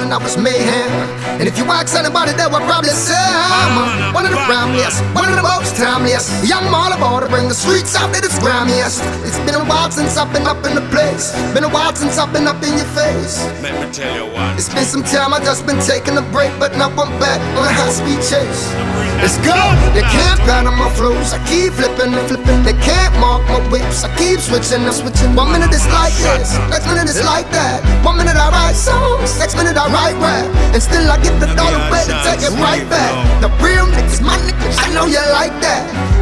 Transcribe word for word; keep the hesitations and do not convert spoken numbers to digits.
and I was mayhem. And if you ask anybody, they will probably say I'm one of the rhymiest, one of the most timeless. Young Malabar to bring the streets out that it's grimiest. It's been a while since I've been up in the place. Been a while since I've been up in your face. Let me tell you what. It's been some time, I just been taking a break, but now I'm back on a high-speed chase. Let's go! They can't pattern my flows, I keep flipping and flipping. They can't mark my whips, I keep switching and switching. One minute it's like this, next minute it's like that. One minute I write songs, next minute I write rap. And still I get the dollar way to take it right back. The real niggas, my niggas, I know you like that.